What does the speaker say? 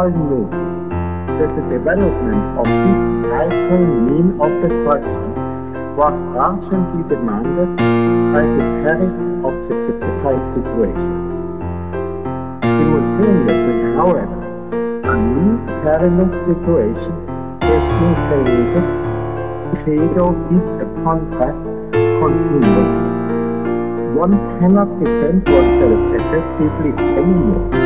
all knew that the development of this cycle mean of the question was urgently demanded by the peril of the critical situation. Simultaneously, however, a new perilous situation has been created. Shadow is upon fact continues. One cannot defend oneself effectively anymore.